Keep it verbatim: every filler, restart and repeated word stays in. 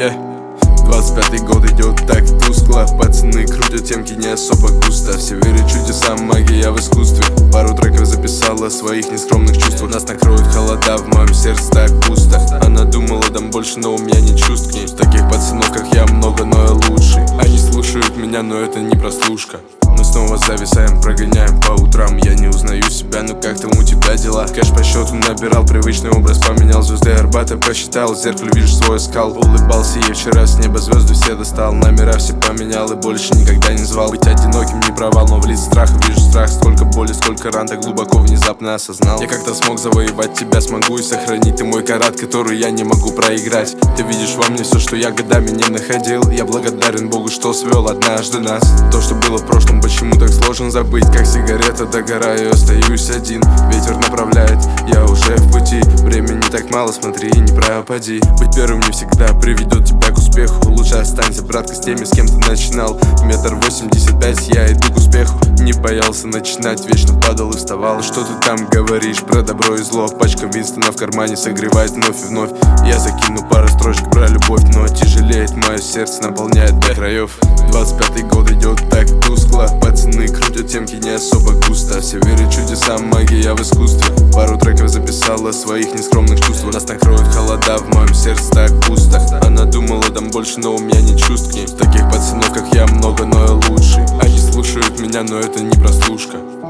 Yeah. двадцать пятый год идет так тускло. Пацаны крутят темки не особо густо. Все верят в чудеса, магия в искусстве. Пару треков записала о своих нескромных чувствах. Нас накроют холода, в моем сердце так пусто. Она думала, дам больше, но у меня нет чувств к ней. Таких пацанов, как я, много, но я лучший. Они слушают меня, но это не прослушка. Мы снова зависаем, прогоняем по утрам. Я не узнаю себя, но как там у тебя дела? Кэш по счету набирал, привычный образ поменял. Звезды Арбата посчитал, в зеркале вижу свой скал. Улыбался ей вчера, с неба звезды все достал. Номера все поменял и больше никогда не звал. Быть одиноким не провал, но в лице страха вижу страх. Сколько боли, сколько ран, так глубоко внезапно осознал. Я как-то смог завоевать тебя, смогу и сохранить. Ты мой карат, который я не могу проиграть. Ты видишь во мне все, что я годами не находил. Я благодарен Богу, что свел однажды нас. То, что было в прошлом, почему так сложно забыть? Как сигарета, догораю, остаюсь один. Ветер направляет, я уже в пути. Времени так мало, смотри, не пропади. Быть первым не всегда приведет тебя к успеху. Лучше останься, братка, с теми, с кем ты начинал. Метр восемьдесят пять, я иду к успеху. Не боялся начинать, вечно падал и вставал. Что ты там говоришь про добро и зло? Пачка Винстона в кармане согревает вновь и вновь. Я закину пару строчек про любовь, но тяжелеет мое сердце, наполняет до краев. двадцать пятый год идет так тускло. Пацаны крутят темки не особо густо. Все верят в чудеса, магия в искусстве. Пару треков записала о своих нескромных чувствах. Нас накроют холода, в моем сердце так пусто. Она думала, дам больше, но у меня нет чувств к ней. Таких пацанов, как я, много, но я лучший. Они слушают меня, но это не прослушка.